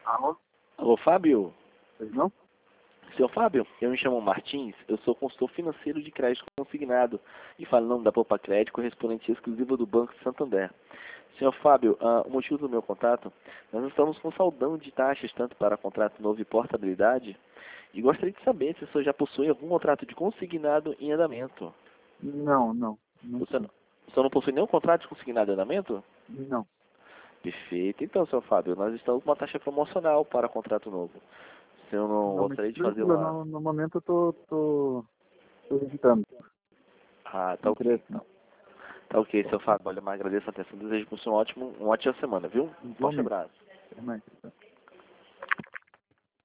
Alô? Alô, Fábio? Pois não? Senhor Fábio, eu me chamo Martins, eu sou consultor financeiro de crédito consignado e falo em nome da Poupa Crédito, correspondente exclusiva do Banco Santander. Senhor Fábio, o motivo do meu contato, nós estamos com saldão de taxas tanto para contrato novo e portabilidade e gostaria de saber se o senhor já possui algum contrato de consignado em andamento. Não, não. Não O senhor, sei. o senhor não possui nenhum contrato de consignado em andamento? Não. Perfeito. Então, senhor Fábio, nós estamos com uma taxa promocional para contrato novo. O senhor não Não, me gostaria de fazer explica, uma... no momento eu tô evitando. Ah, tá ok. Interesse, né? Então. Tá ok, seu Fábio. Olha, eu agradeço a atenção. Desejo para o senhor uma ótima semana, viu? Forte Igualmente. abraço. Até mais.